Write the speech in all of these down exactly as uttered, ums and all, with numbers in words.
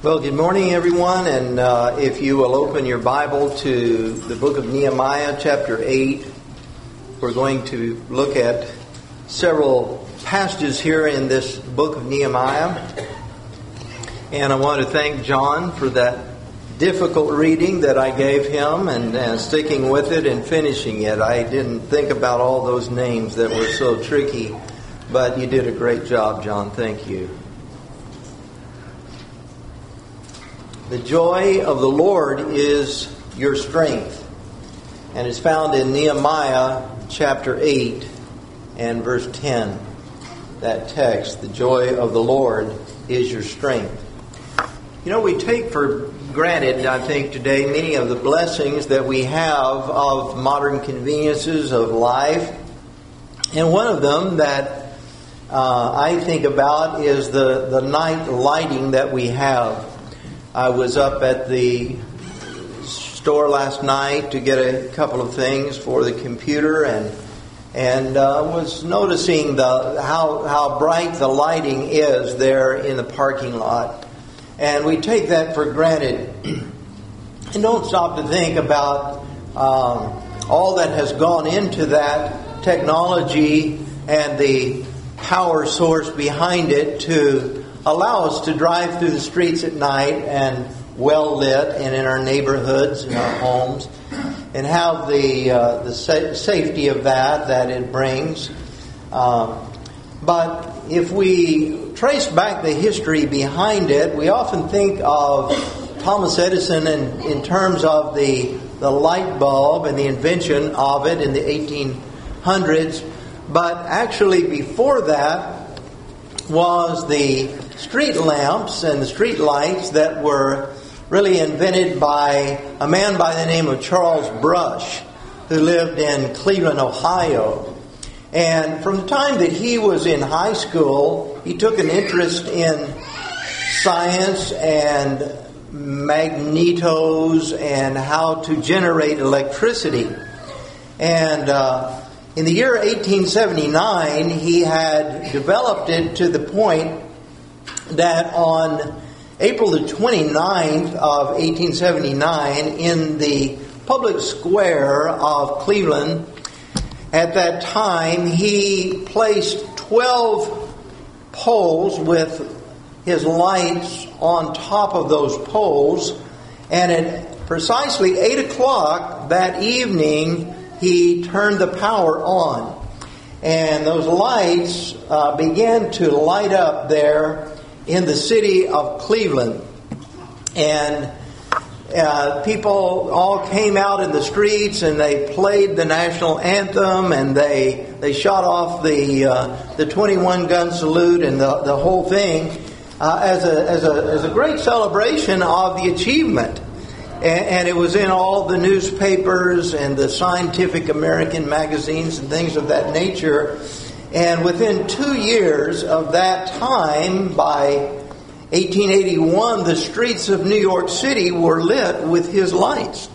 Well, good morning, everyone, and uh, if you will open your Bible to the book of Nehemiah, chapter eight, we're going to look at several passages here in this book of Nehemiah. And I want to thank John for that difficult reading that I gave him and, and sticking with it and finishing it. I didn't think about all those names that were so tricky, but you did a great job, John. Thank you. The joy of the Lord is your strength, and it's found in Nehemiah chapter eight and verse ten. That text, the joy of the Lord is your strength. You know, we take for granted, I think, today many of the blessings that we have of modern conveniences of life. And one of them that uh, I think about is the, the night lighting that we have. I was up at the store last night to get a couple of things for the computer, and and uh, was noticing the how how bright the lighting is there in the parking lot, and we take that for granted, and don't stop to think about um, all that has gone into that technology and the power source behind it to allow us to drive through the streets at night and well lit and in our neighborhoods, in our homes, and have the uh, the sa- safety of that that it brings. Um, but if we trace back the history behind it, we often think of Thomas Edison in, in terms of the the light bulb and the invention of it in the eighteen hundreds. But actually before that was the street lamps and the street lights that were really invented by a man by the name of Charles Brush, who lived in Cleveland, Ohio. And from the time that he was in high school, he took an interest in science and magnetos and how to generate electricity. And uh, in the year eighteen seventy-nine, he had developed it to the point that on April the twenty-ninth of eighteen seventy-nine, in the public square of Cleveland, at that time, he placed twelve poles with his lights on top of those poles, and at precisely eight o'clock that evening, he turned the power on. And those lights uh, began to light up there in the city of Cleveland. And uh, people all came out in the streets and they played the national anthem, and they they shot off the uh, the twenty-one gun salute and the, the whole thing uh, as a as a as a great celebration of the achievement. And, and it was in all the newspapers and the Scientific American magazines and things of that nature. And within two years of that time, by eighteen eighty-one, the streets of New York City were lit with his lights.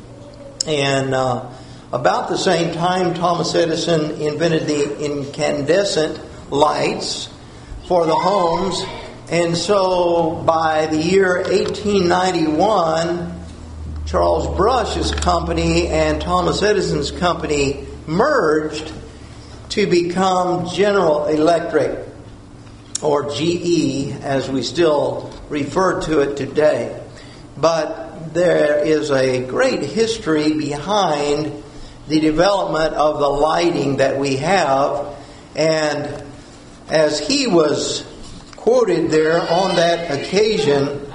And uh, about the same time, Thomas Edison invented the incandescent lights for the homes. And so by the year eighteen ninety-one, Charles Brush's company and Thomas Edison's company merged to become General Electric, or G E, as we still refer to it today. But there is a great history behind the development of the lighting that we have. And as he was quoted there on that occasion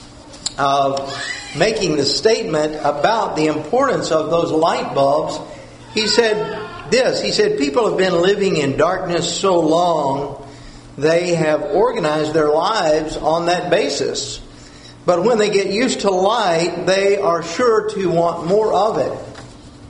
of making the statement about the importance of those light bulbs, he said this. He said, people have been living in darkness so long, they have organized their lives on that basis. But when they get used to light, they are sure to want more of it.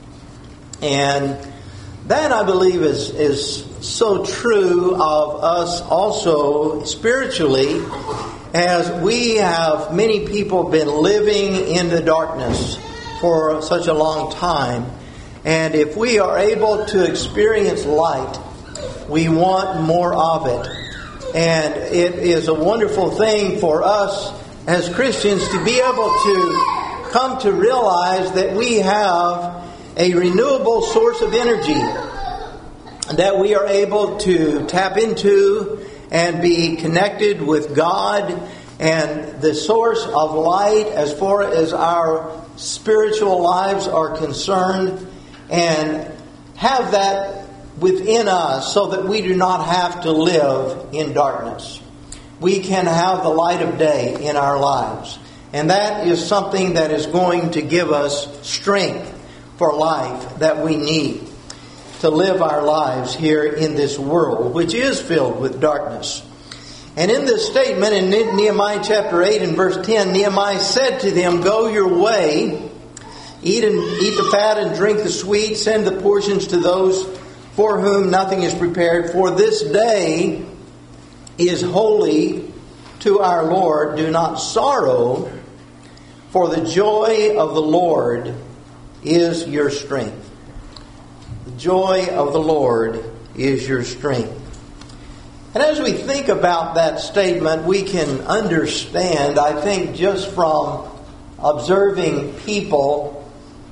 And that, I believe, is, is so true of us also spiritually, as we have, many people, been living in the darkness for such a long time. And if we are able to experience light, we want more of it. And it is a wonderful thing for us as Christians to be able to come to realize that we have a renewable source of energy that we are able to tap into and be connected with God and the source of light as far as our spiritual lives are concerned, and have that within us so that we do not have to live in darkness. We can have the light of day in our lives. And that is something that is going to give us strength for life that we need to live our lives here in this world, which is filled with darkness. And in this statement in Nehemiah chapter eight and verse ten, Nehemiah said to them, "Go your way, eat and eat the fat and drink the sweet, send the portions to those for whom nothing is prepared, for this day is holy to our Lord. Do not sorrow, for the joy of the Lord is your strength." The joy of the Lord is your strength. And as we think about that statement, we can understand, I think, just from observing people,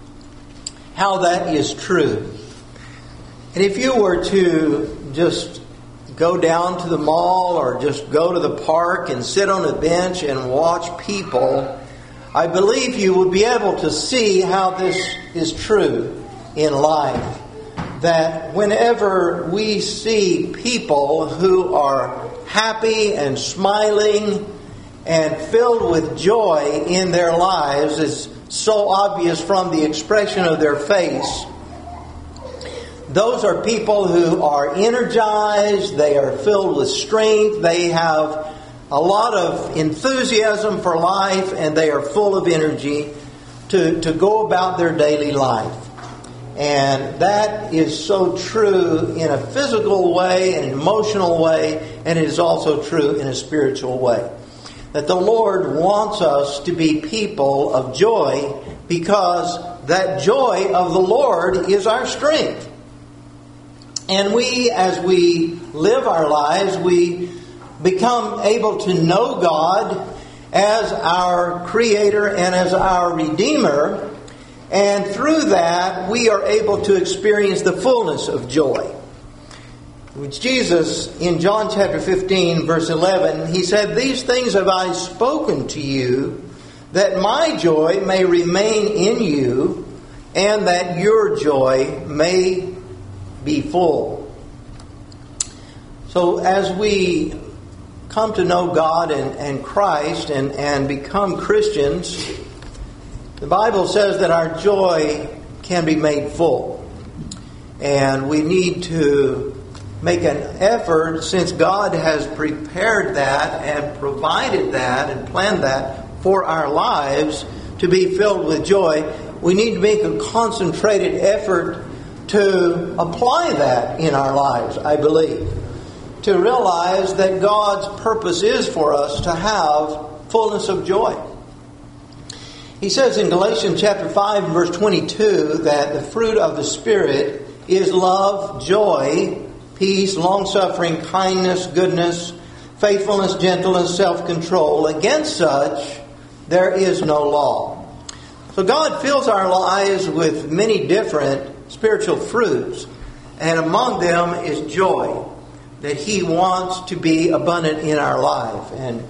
how that is true. And if you were to just go down to the mall or just go to the park and sit on a bench and watch people, I believe you would be able to see how this is true in life. That whenever we see people who are happy and smiling and filled with joy in their lives, it's so obvious from the expression of their face. Those are people who are energized, they are filled with strength, they have a lot of enthusiasm for life, and they are full of energy to, to go about their daily life. And that is so true in a physical way, an emotional way, and it is also true in a spiritual way. That the Lord wants us to be people of joy, because that joy of the Lord is our strength. And we, as we live our lives, we become able to know God as our Creator and as our Redeemer. And through that, we are able to experience the fullness of joy. Which Jesus, in John chapter fifteen, verse eleven, He said, "These things have I spoken to you, that my joy may remain in you, and that your joy may be full." So as we come to know God and, and Christ and, and become Christians, the Bible says that our joy can be made full. And we need to make an effort, since God has prepared that and provided that and planned that for our lives to be filled with joy. We need to make a concentrated effort to apply that in our lives, I believe. To realize that God's purpose is for us to have fullness of joy. He says in Galatians chapter five and verse twenty-two that the fruit of the Spirit is love, joy, peace, long-suffering, kindness, goodness, faithfulness, gentleness, self-control. Against such there is no law. So God fills our lives with many different spiritual fruits, and among them is joy, that He wants to be abundant in our life. And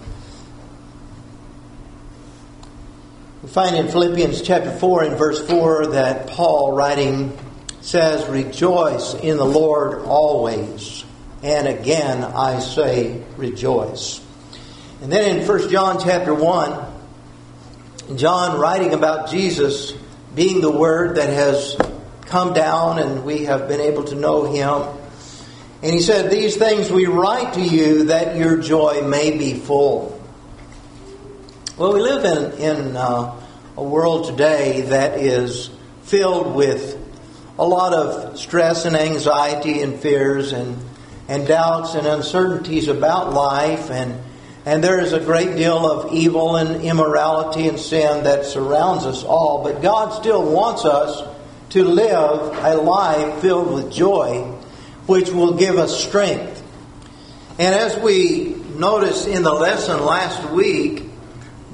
we find in Philippians chapter four and verse four that Paul, writing, says, "Rejoice in the Lord always. And again I say, rejoice." And then in First John chapter one, John, writing about Jesus being the Word that has come down and we have been able to know Him, and he said, "These things we write to you that your joy may be full." Well, we live in, in uh, a world today that is filled with a lot of stress and anxiety and fears and, and doubts and uncertainties about life. And, and there is a great deal of evil and immorality and sin that surrounds us all. But God still wants us to live a life filled with joy, which will give us strength. And as we noticed in the lesson last week,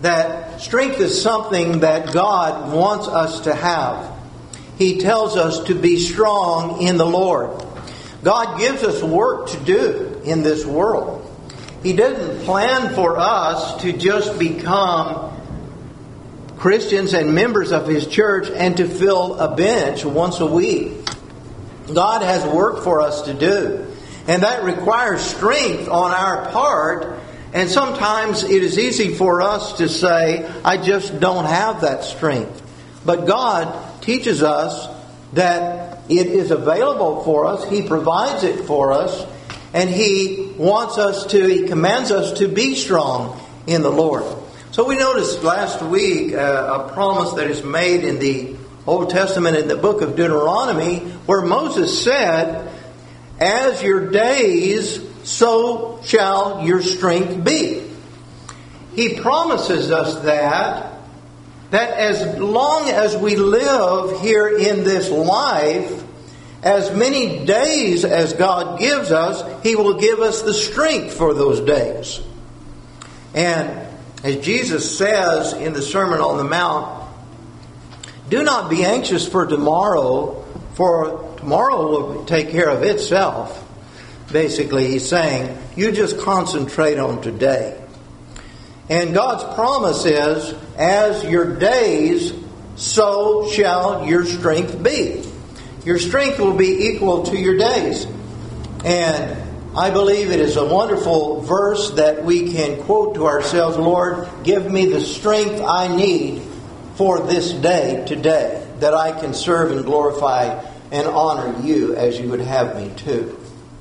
that strength is something that God wants us to have. He tells us to be strong in the Lord. God gives us work to do in this world. He didn't plan for us to just become Christians and members of His church and to fill a bench once a week. God has work for us to do. And that requires strength on our part. And sometimes it is easy for us to say, I just don't have that strength. But God teaches us that it is available for us. He provides it for us. And He wants us to, He commands us to be strong in the Lord. So we noticed last week uh, a promise that is made in the Old Testament in the book of Deuteronomy, where Moses said, as your days, so shall your strength be. He promises us that, that as long as we live here in this life, as many days as God gives us, He will give us the strength for those days. And as Jesus says in the Sermon on the Mount, do not be anxious for tomorrow, for tomorrow will take care of itself. Basically, He's saying, you just concentrate on today. And God's promise is, as your days, so shall your strength be. Your strength will be equal to your days. And I believe it is a wonderful verse that we can quote to ourselves, Lord, give me the strength I need for this day today, that I can serve and glorify and honor You as You would have me to.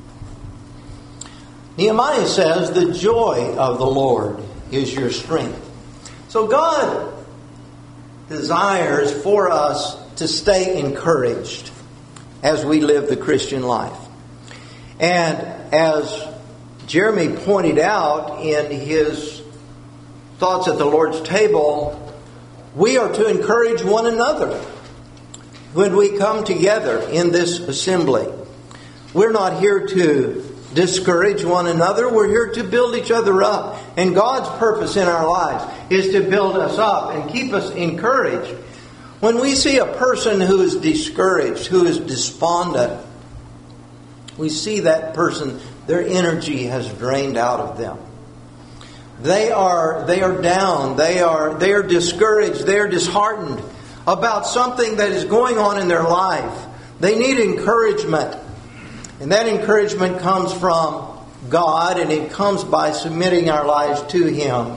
Nehemiah says, the joy of the Lord is your strength. So God desires for us to stay encouraged as we live the Christian life. And as Jeremy pointed out in his thoughts at the Lord's table, we are to encourage one another when we come together in this assembly. We're not here to discourage one another. We're here to build each other up. And God's purpose in our lives is to build us up and keep us encouraged. When we see a person who is discouraged, who is despondent, we see that person, their energy has drained out of them. They are they are down, they are they are discouraged, they are disheartened about something that is going on in their life. They need encouragement. And that encouragement comes from God, and it comes by submitting our lives to Him.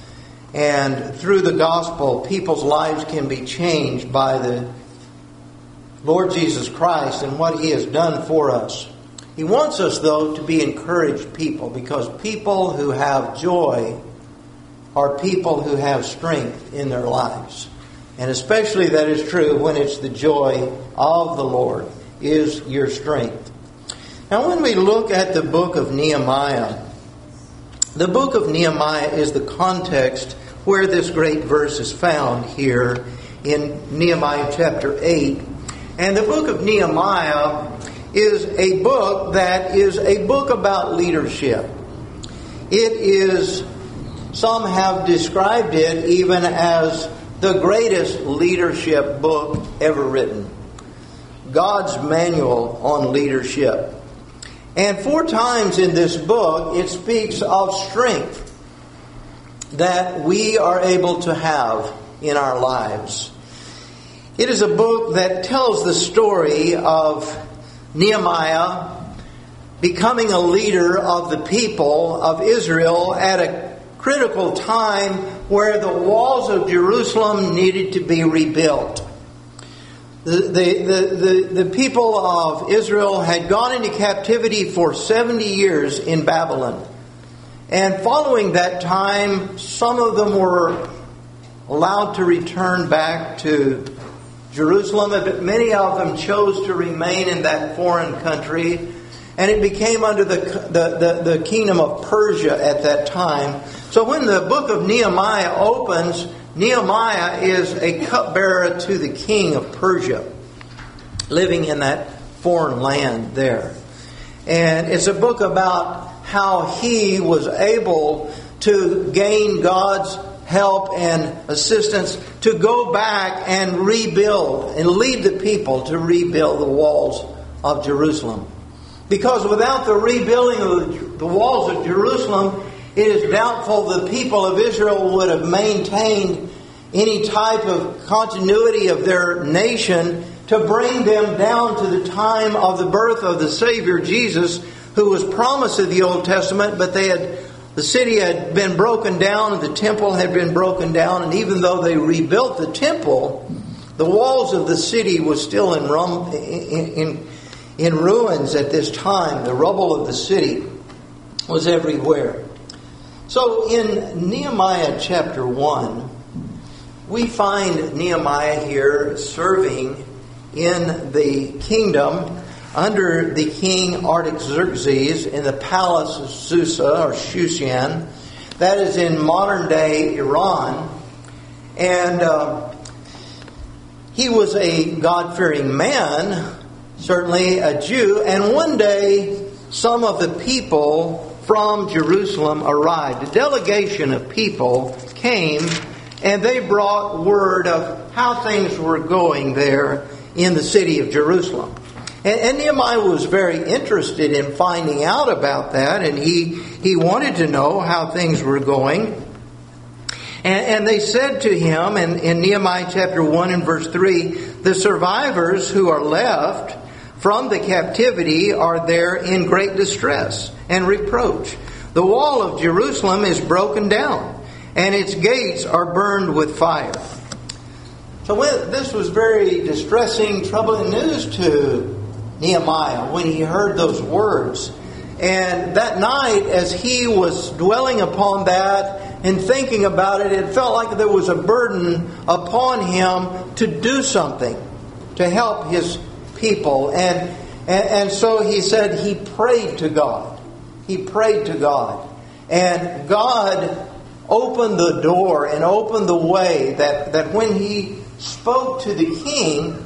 And through the gospel, people's lives can be changed by the Lord Jesus Christ and what He has done for us. He wants us, though, to be encouraged people, because people who have joy are people who have strength in their lives. And especially that is true when it's the joy of the Lord is your strength. Now, when we look at the book of Nehemiah, the book of Nehemiah is the context where this great verse is found here in Nehemiah chapter eight. And the book of Nehemiah is a book that is a book about leadership. It is, some have described it even as the greatest leadership book ever written. God's manual on leadership. And four times in this book, it speaks of strength that we are able to have in our lives. It is a book that tells the story of Nehemiah becoming a leader of the people of Israel at a critical time where the walls of Jerusalem needed to be rebuilt. The, the, the, the, the people of Israel had gone into captivity for seventy years in Babylon. And following that time, some of them were allowed to return back to Jerusalem, but many of them chose to remain in that foreign country. And it became under the, the, the, the kingdom of Persia at that time. So when the book of Nehemiah opens, Nehemiah is a cupbearer to the king of Persia, living in that foreign land there. And it's a book about how he was able to gain God's help and assistance to go back and rebuild and lead the people to rebuild the walls of Jerusalem. Because without the rebuilding of the walls of Jerusalem, it is doubtful the people of Israel would have maintained any type of continuity of their nation to bring them down to the time of the birth of the Savior Jesus, who was promised in the Old Testament, but they had the city had been broken down, the temple had been broken down, and even though they rebuilt the temple, the walls of the city was still in, rum, in, in, in ruins at this time. The rubble of the city was everywhere. So in Nehemiah chapter one, we find Nehemiah here serving in the kingdom under the king Artaxerxes in the palace of Susa or Shushan. That is in modern day Iran. And uh, he was a God-fearing man, certainly a Jew. And one day, some of the people from Jerusalem arrived. A delegation of people came, and they brought word of how things were going there in the city of Jerusalem. And, and Nehemiah was very interested in finding out about that, and he, he wanted to know how things were going. And, and they said to him in, in Nehemiah chapter one and verse three, the survivors who are left from the captivity are there in great distress and reproach. The wall of Jerusalem is broken down, and its gates are burned with fire. So when, this was very distressing, troubling news to Nehemiah when he heard those words. And that night, as he was dwelling upon that and thinking about it, it felt like there was a burden upon him to do something to help his people. And, and, and so he said he prayed to God. He prayed to God. And God opened the door and opened the way that, that when he spoke to the king,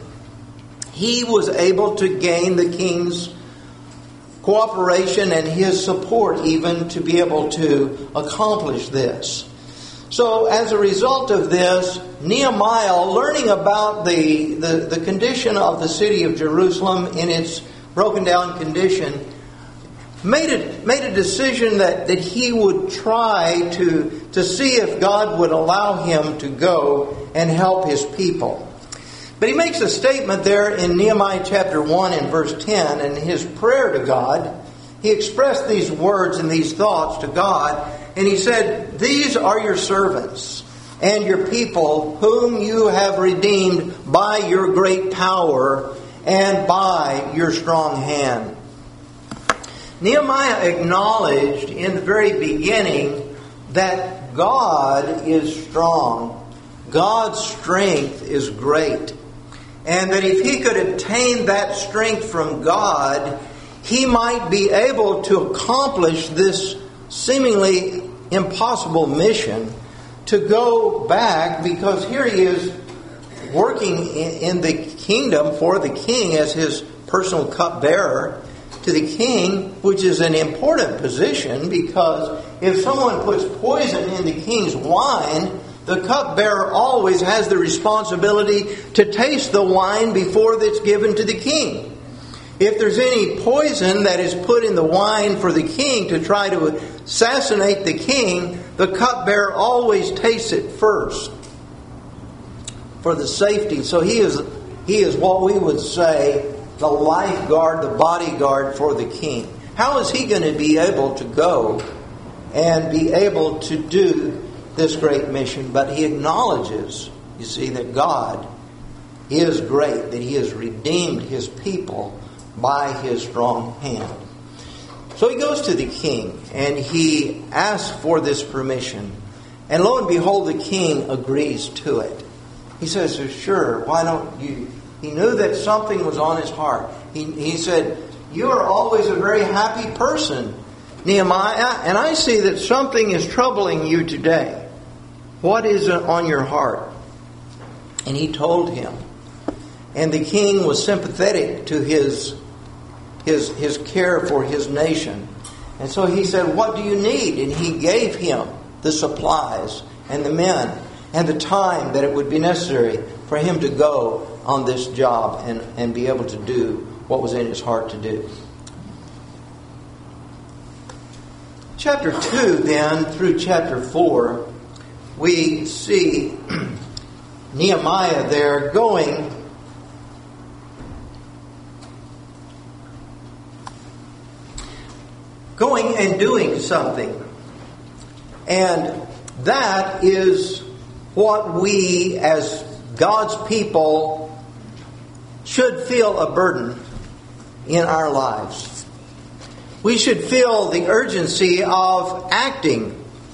he was able to gain the king's cooperation and his support even to be able to accomplish this. So as a result of this, Nehemiah, learning about the, the, the condition of the city of Jerusalem in its broken down condition, made a, made a decision that, that he would try to, to see if God would allow him to go and help his people. But he makes a statement there in Nehemiah chapter one and verse ten, and his prayer to God. He expressed these words and these thoughts to God, and he said, "These are your servants and your people, whom you have redeemed by your great power and by your strong hand." Nehemiah acknowledged in the very beginning that God is strong. God's strength is great. And that if he could obtain that strength from God, he might be able to accomplish this seemingly impossible mission to go back, because here he is working in the kingdom for the king as his personal cupbearer to the king, which is an important position, because if someone puts poison in the king's wine, the cupbearer always has the responsibility to taste the wine before it's given to the king. If there's any poison that is put in the wine for the king to try to assassinate the king, the cupbearer always tastes it first for the safety. So he is he is what we would say the lifeguard, the bodyguard for the king. How is he going to be able to go and be able to do this great mission? But he acknowledges, you see, that God is great, that he has redeemed his people by his strong hand. So he goes to the king and he asks for this permission. And lo and behold, the king agrees to it. He says, "Sure, why don't you?" He knew that something was on his heart. He, he said, "You are always a very happy person, Nehemiah, and I see that something is troubling you today. What is on your heart?" And he told him. And the king was sympathetic to his, his, his care for his nation. And so he said, "What do you need?" And he gave him the supplies and the men and the time that it would be necessary for him to go on this job and, and be able to do what was in his heart to do. Chapter two, then, through chapter four, we see Nehemiah there going going and doing something. And that is what we as God's people should feel a burden in our lives. We should feel the urgency of acting.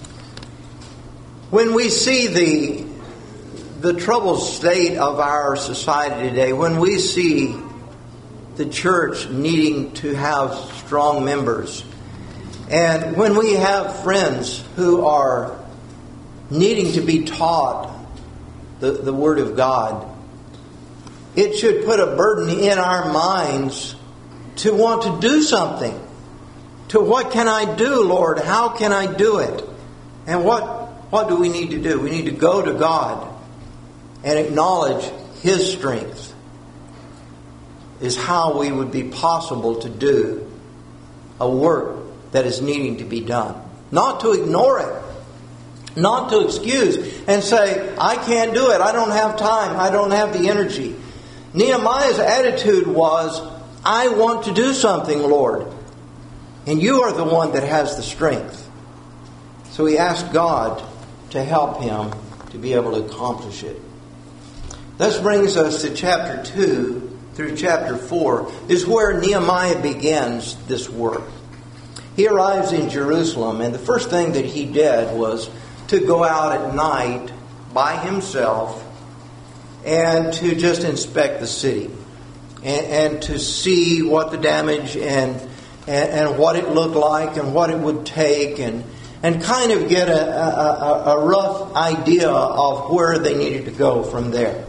When we see the, the troubled state of our society today, when we see the church needing to have strong members, and when we have friends who are needing to be taught the, the Word of God, it should put a burden in our minds to want to do something. To what can I do, Lord? How can I do it? And what, what do we need to do? We need to go to God and acknowledge His strength is how we would be possible to do a work that is needing to be done. Not to ignore it. Not to excuse and say, I can't do it. I don't have time. I don't have the energy. Nehemiah's attitude was, I want to do something, Lord. And you are the one that has the strength. So he asked God to help him to be able to accomplish it. This brings us to chapter two through chapter four, is where Nehemiah begins this work. He arrives in Jerusalem, and the first thing that he did was to go out at night by himself and to just inspect the city and, and to see what the damage and, and and what it looked like and what it would take and and kind of get a, a, a rough idea of where they needed to go from there.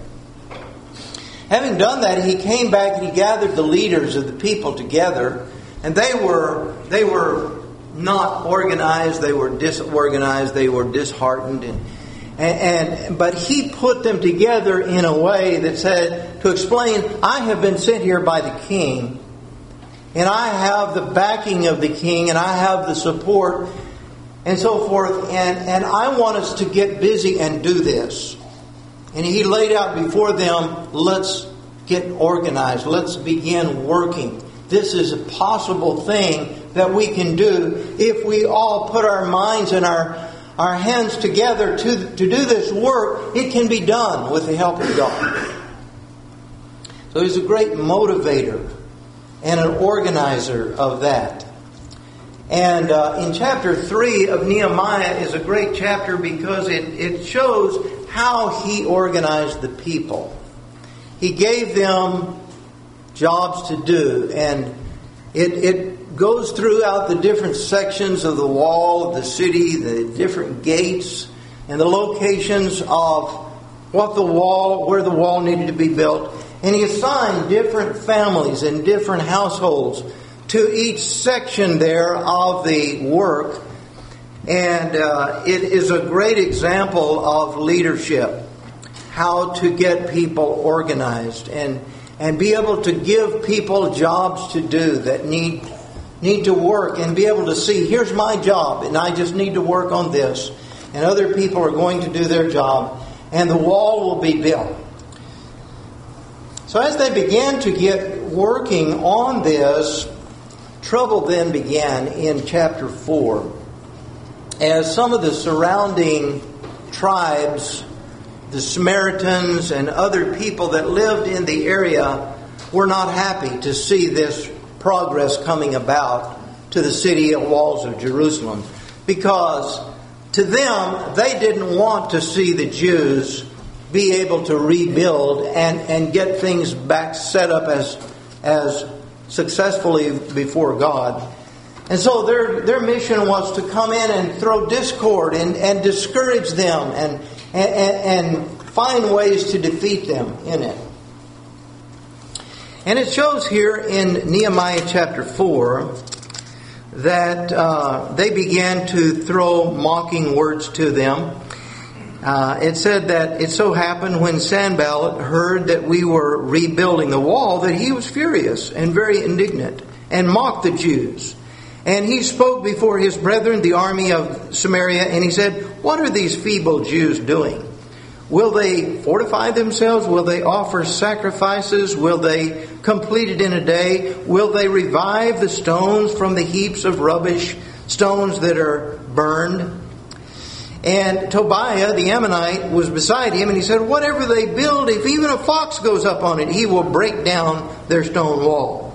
Having done that, he came back and he gathered the leaders of the people together. And they were they were not organized. They were disorganized. They were disheartened. And, and, and but he put them together in a way that said to explain, I have been sent here by the king, and I have the backing of the king, and I have the support, and so forth. And and I want us to get busy and do this. And he laid out before them, let's get organized. Let's begin working. This is a possible thing that we can do if we all put our minds and our, our hands together to, to do this work. It can be done with the help of God. So he's a great motivator and an organizer of that. And uh, in chapter three of Nehemiah is a great chapter because it, it shows how he organized the people. He gave them jobs to do, and it, it goes throughout the different sections of the wall of the city, the different gates, and the locations of what the wall, where the wall needed to be built. And he assigned different families and different households to each section there of the work. And uh, it is a great example of leadership, how to get people organized and and be able to give people jobs to do that need need to work, and be able to see, here's my job, and I just need to work on this. And other people are going to do their job, and the wall will be built. So as they began to get working on this, trouble then began in chapter four. As some of the surrounding tribes, the Samaritans and other people that lived in the area, were not happy to see this progress coming about to the city and walls of Jerusalem. Because to them, they didn't want to see the Jews be able to rebuild and, and get things back set up as, as successfully before God. And so their their mission was to come in and throw discord and, and discourage them and, and and find ways to defeat them in it. And it shows here in Nehemiah chapter four that uh, they began to throw mocking words to them. Uh, it said that it so happened when Sanballat heard that we were rebuilding the wall that he was furious and very indignant and mocked the Jews. And he spoke before his brethren, the army of Samaria, and he said, "What are these feeble Jews doing? Will they fortify themselves? Will they offer sacrifices? Will they complete it in a day? Will they revive the stones from the heaps of rubbish, stones that are burned?" And Tobiah, the Ammonite, was beside him, and he said, "Whatever they build, if even a fox goes up on it, he will break down their stone wall."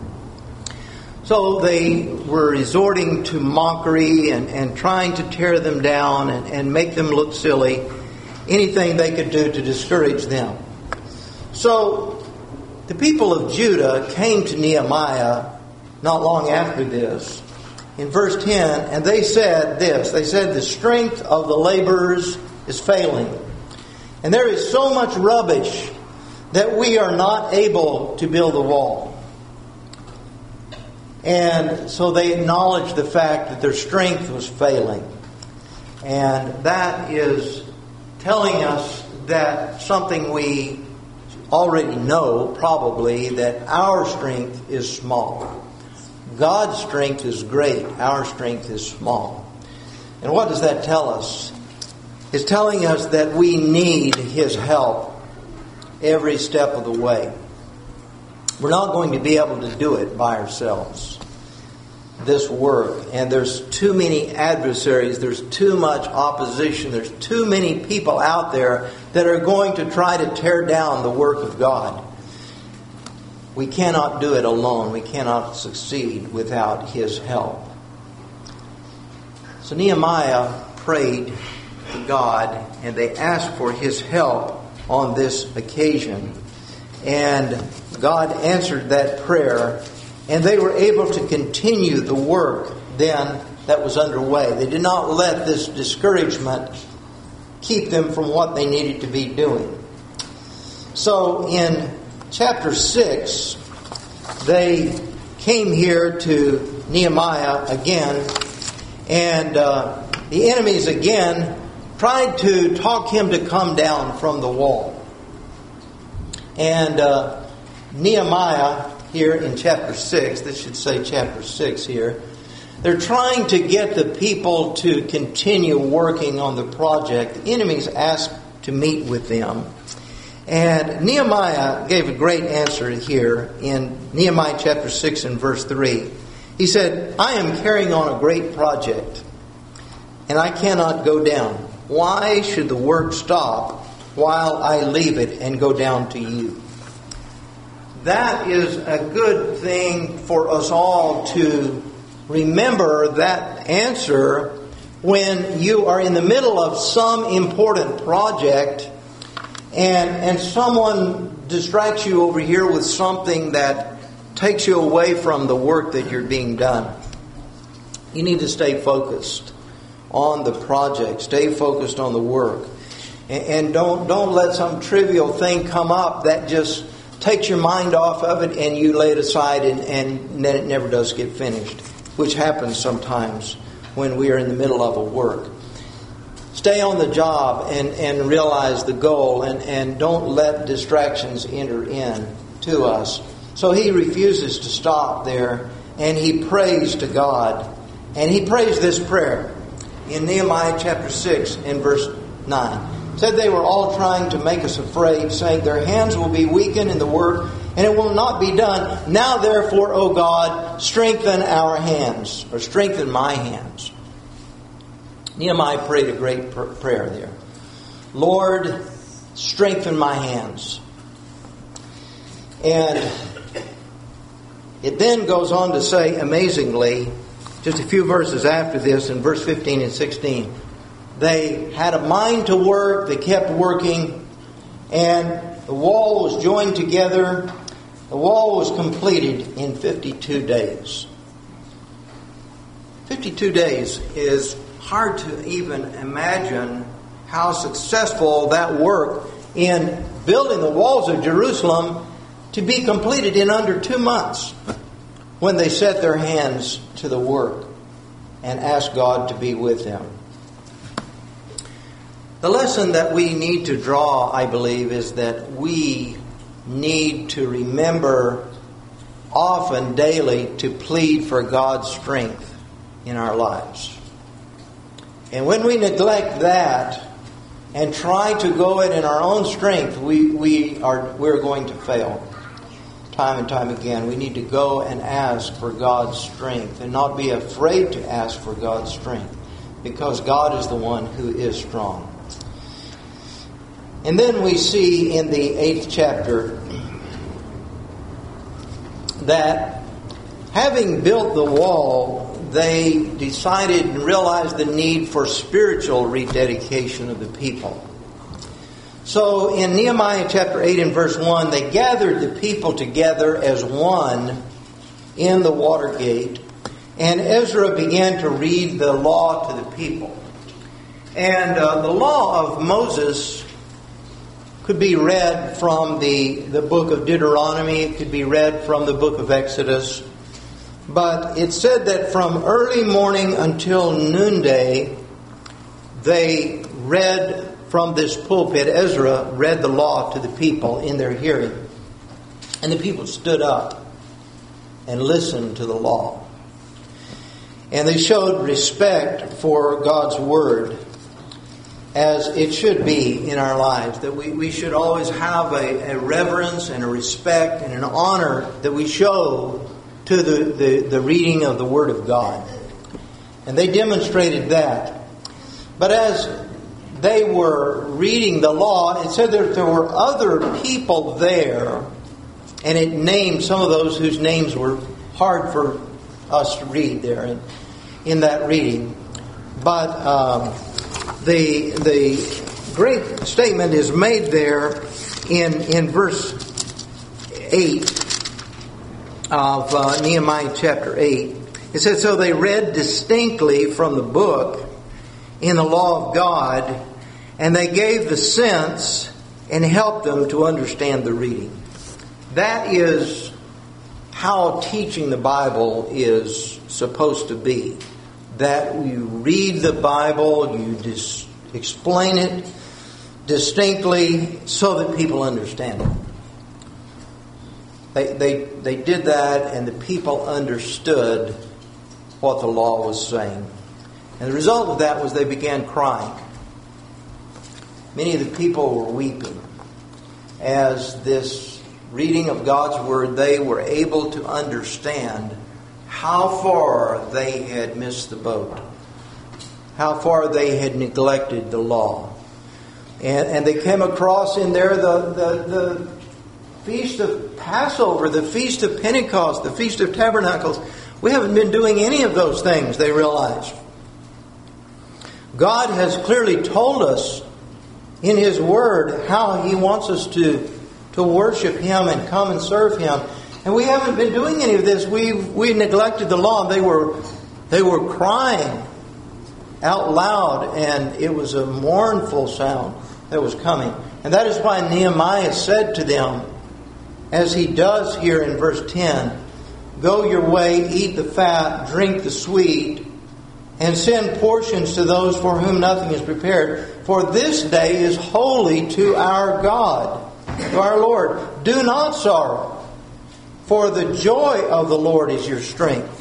So they were resorting to mockery and, and trying to tear them down and, and make them look silly. Anything they could do to discourage them. So the people of Judah came to Nehemiah not long after this, in verse ten, and they said this. They said, "The strength of the laborers is failing, and there is so much rubbish that we are not able to build the wall." And so they acknowledged the fact that their strength was failing. And that is telling us that something we already know, probably, that our strength is small. God's strength is great. Our strength is small. And what does that tell us? It's telling us that we need His help every step of the way. We're not going to be able to do it by ourselves, this work. And there's too many adversaries. There's too much opposition. There's too many people out there that are going to try to tear down the work of God. We cannot do it alone. We cannot succeed without His help. So Nehemiah prayed to God, and they asked for His help on this occasion. And God answered that prayer, and they were able to continue the work then that was underway. They did not let this discouragement keep them from what they needed to be doing. So in chapter six, they came here to Nehemiah again, and uh, the enemies again tried to talk him to come down from the wall. And uh, Nehemiah, here in chapter six, this should say chapter six here, they're trying to get the people to continue working on the project. The enemies asked to meet with them. And Nehemiah gave a great answer here in Nehemiah chapter six and verse three. He said, "I am carrying on a great project, and I cannot go down. Why should the work stop while I leave it and go down to you?" That is a good thing for us all to remember that answer when you are in the middle of some important project and, and someone distracts you over here with something that takes you away from the work that you're being done. You need to stay focused on the project. Stay focused on the work. And, and don't don't let some trivial thing come up that just takes your mind off of it and you lay it aside and, and then it never does get finished, which happens sometimes when we are in the middle of a work. Stay on the job and, and realize the goal, and, and don't let distractions enter in to us. So he refuses to stop there, and he prays to God. And he prays this prayer in Nehemiah chapter six and verse nine. It said they were all trying to make us afraid, saying, "Their hands will be weakened in the work, and it will not be done. Now therefore, O God, strengthen our hands," or strengthen my hands. Nehemiah prayed a great pr- prayer there. "Lord, strengthen my hands." And it then goes on to say, amazingly, just a few verses after this, in verse fifteen and sixteen, they had a mind to work, they kept working, and the wall was joined together. The wall was completed in fifty-two days. fifty-two days is hard to even imagine how successful that work in building the walls of Jerusalem to be completed in under two months when they set their hands to the work and asked God to be with them. The lesson that we need to draw, I believe, is that we need to remember often, daily, to plead for God's strength in our lives. And when we neglect that and try to go it in our own strength, we, we are we're going to fail. Time and time again, we need to go and ask for God's strength and not be afraid to ask for God's strength, because God is the one who is strong. And then we see in the eighth chapter that having built the wall, they decided and realized the need for spiritual rededication of the people. So in Nehemiah chapter eight and verse one, they gathered the people together as one in the water gate, and Ezra began to read the law to the people. And uh, the law of Moses could be read from the, the book of Deuteronomy. It could be read from the book of Exodus. But it said that from early morning until noonday, they read from this pulpit. Ezra read the law to the people in their hearing. And the people stood up and listened to the law. And they showed respect for God's word, as it should be in our lives, that we, we should always have a, a reverence and a respect and an honor that we show to the, the, the reading of the Word of God. And they demonstrated that. But as they were reading the law, it said that there were other people there, and it named some of those whose names were hard for us to read there in, in that reading. But um, The the great statement is made there in in verse eight of uh, Nehemiah chapter eight. It says, "So they read distinctly from the book in the law of God, and they gave the sense and helped them to understand the reading." That is how teaching the Bible is supposed to be. That you read the Bible, you dis- explain it distinctly so that people understand it. They, they, they did that, and the people understood what the law was saying. And the result of that was they began crying. Many of the people were weeping. As this reading of God's Word, they were able to understand how far they had missed the boat, how far they had neglected the law. And, and they came across in there the, the, the Feast of Passover, the Feast of Pentecost, the Feast of Tabernacles. We haven't been doing any of those things, they realized. God has clearly told us in His Word how He wants us to, to worship Him and come and serve Him. And we haven't been doing any of this. We we neglected the law. They were they were crying out loud, and it was a mournful sound that was coming. And that is why Nehemiah said to them, as he does here in verse ten, "Go your way, eat the fat, drink the sweet, and send portions to those for whom nothing is prepared. For this day is holy to our God, to our Lord. Do not sorrow, for the joy of the Lord is your strength."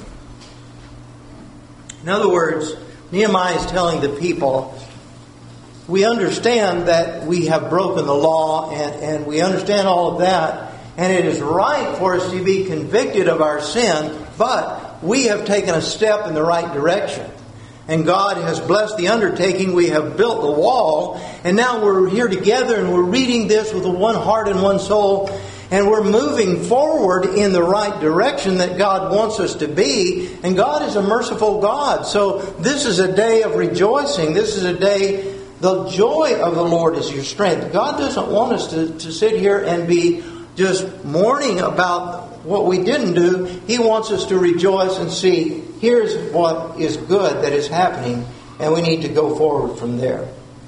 In other words, Nehemiah is telling the people, we understand that we have broken the law, and, and we understand all of that, and it is right for us to be convicted of our sin, but we have taken a step in the right direction. And God has blessed the undertaking. We have built the wall, and now we're here together and we're reading this with one heart and one soul. And we're moving forward in the right direction that God wants us to be. And God is a merciful God. So this is a day of rejoicing. This is a day, the joy of the Lord is your strength. God doesn't want us to, to sit here and be just mourning about what we didn't do. He wants us to rejoice and see, here's what is good that is happening, and we need to go forward from there.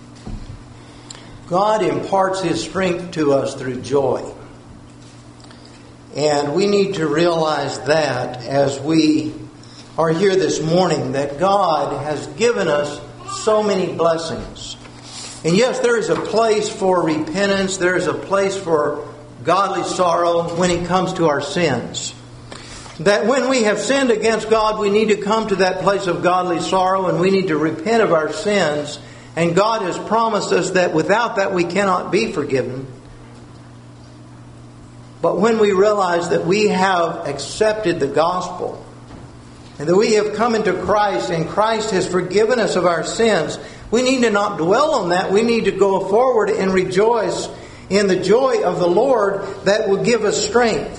God imparts His strength to us through joy. And we need to realize that as we are here this morning, that God has given us so many blessings. And yes, there is a place for repentance. There is a place for godly sorrow when it comes to our sins. That when we have sinned against God, we need to come to that place of godly sorrow and we need to repent of our sins. And God has promised us that without that we cannot be forgiven. But when we realize that we have accepted the gospel and that we have come into Christ and Christ has forgiven us of our sins, we need to not dwell on that. We need to go forward and rejoice in the joy of the Lord that will give us strength.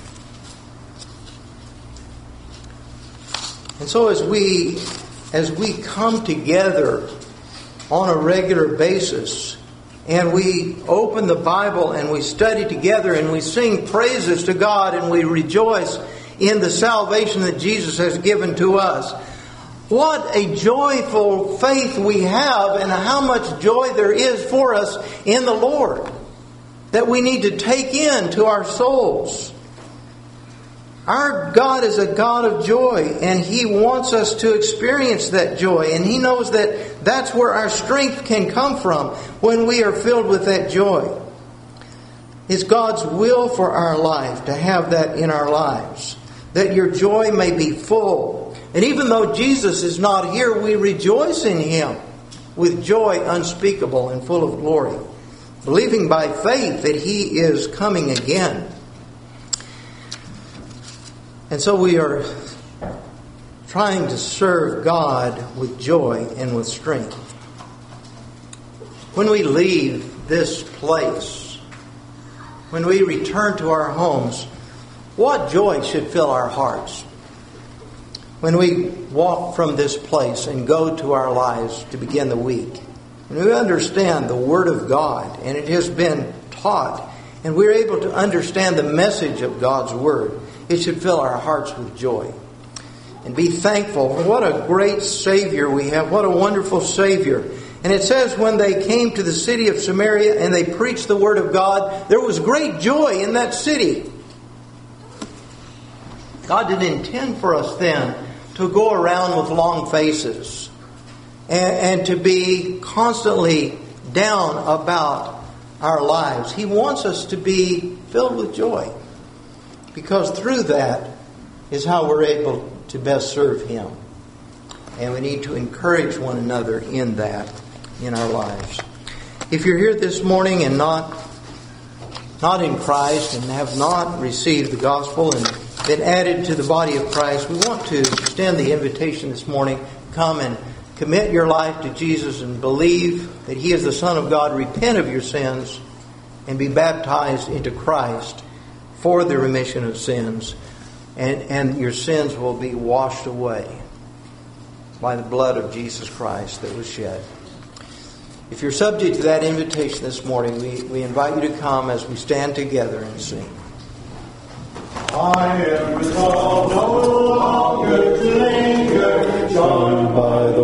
And so as we as we come together on a regular basis and we open the Bible and we study together and we sing praises to God and we rejoice in the salvation that Jesus has given to us, what a joyful faith we have and how much joy there is for us in the Lord that we need to take into our souls. Our God is a God of joy, and He wants us to experience that joy. And He knows that that's where our strength can come from when we are filled with that joy. It's God's will for our life to have that in our lives, that your joy may be full. And even though Jesus is not here, we rejoice in Him with joy unspeakable and full of glory, believing by faith that He is coming again. And so we are trying to serve God with joy and with strength. When we leave this place, when we return to our homes, what joy should fill our hearts? When we walk from this place and go to our lives to begin the week, when we understand the Word of God and it has been taught, and we're able to understand the message of God's Word, it should fill our hearts with joy. And be thankful. What a great Savior we have. What a wonderful Savior. And it says when they came to the city of Samaria and they preached the Word of God, there was great joy in that city. God didn't intend for us then to go around with long faces and, and to be constantly down about our lives. He wants us to be filled with joy, because through that is how we're able to best serve Him. And we need to encourage one another in that in our lives. If you're here this morning and not not in Christ and have not received the gospel and been added to the body of Christ, we want to extend the invitation this morning. Come and commit your life to Jesus and believe that He is the Son of God. Repent of your sins and be baptized into Christ for the remission of sins. And, and your sins will be washed away by the blood of Jesus Christ that was shed. If you're subject to that invitation this morning, we, we invite you to come as we stand together and sing. I am resolved no longer to linger, charmed by the